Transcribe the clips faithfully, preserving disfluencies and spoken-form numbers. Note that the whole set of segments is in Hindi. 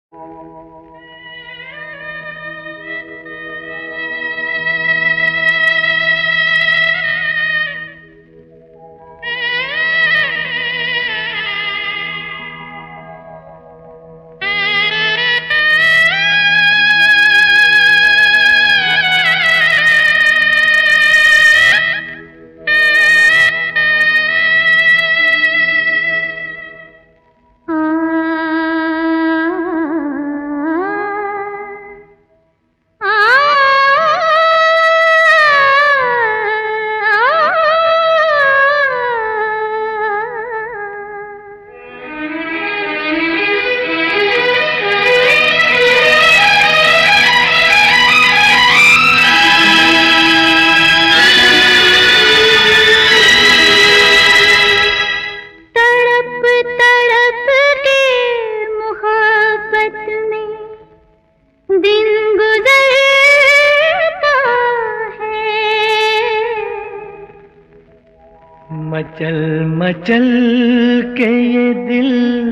मचल मचल के ये दिल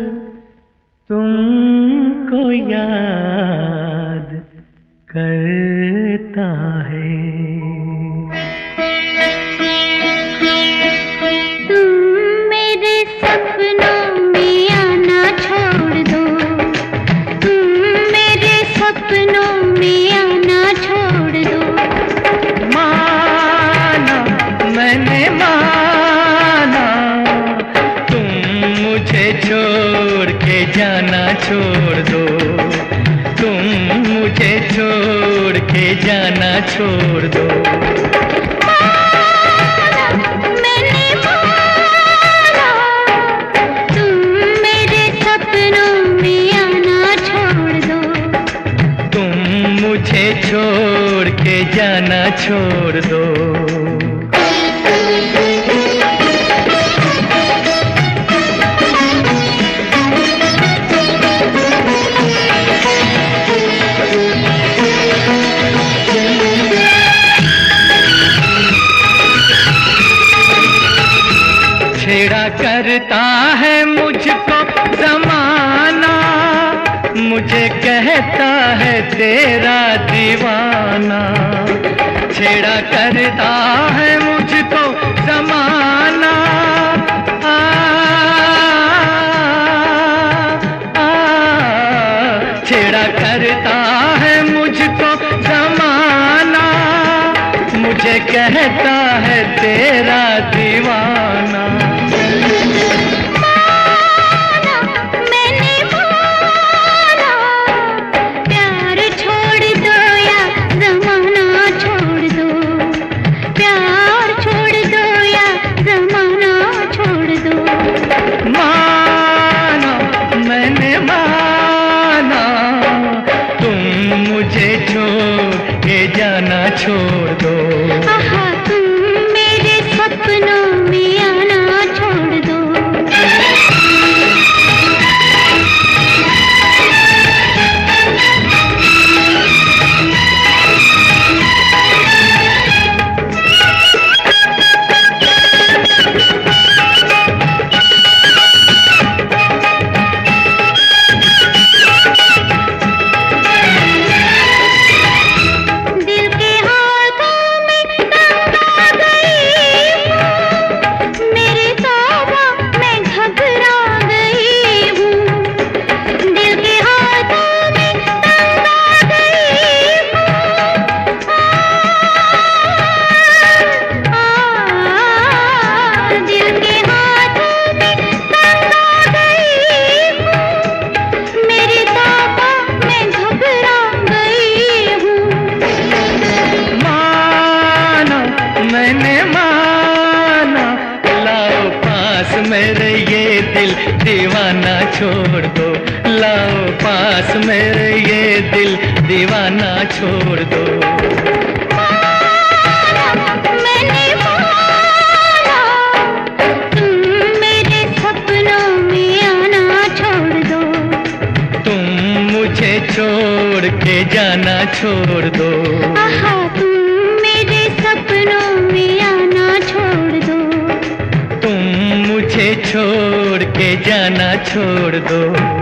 तुमको याद करता है। तुम मेरे सपनों में आना छोड़ दो, तुम मेरे सपनों में आना छोड़ दो। माना मैंने माना, तुम मुझे छोड़ के जाना छोड़ दो, तुम मुझे छोड़ के जाना छोड़ दो। मैंने माना, तुम मेरे सपनों में आना छोड़ दो, तुम मुझे छोड़ के जाना छोड़ दो। छेड़ा करता है मुझको ज़माना, मुझे कहता है तेरा दीवाना। छेड़ा करता है मुझको ज़माना, आ, आ, छेड़ा करता है मुझको ज़माना, मुझे कहता है तेरा दीवाना। छोड़ दो, आहा, तुम मेरे सपनों में आना छोड़ दो। मैंने माना, लाओ पास मेरे ये दिल दीवाना छोड़ दो, लाओ पास मेरे ये दिल दीवाना छोड़ दो। मैंने माना, तुम मेरे सपनों में आना छोड़ दो, तुम मुझे छोड़ के जाना छोड़ दो। आहा, तुम मेरे सपनों में आना छोड़ दो, तुम मुझे छोड़ के जाना छोड़ दो।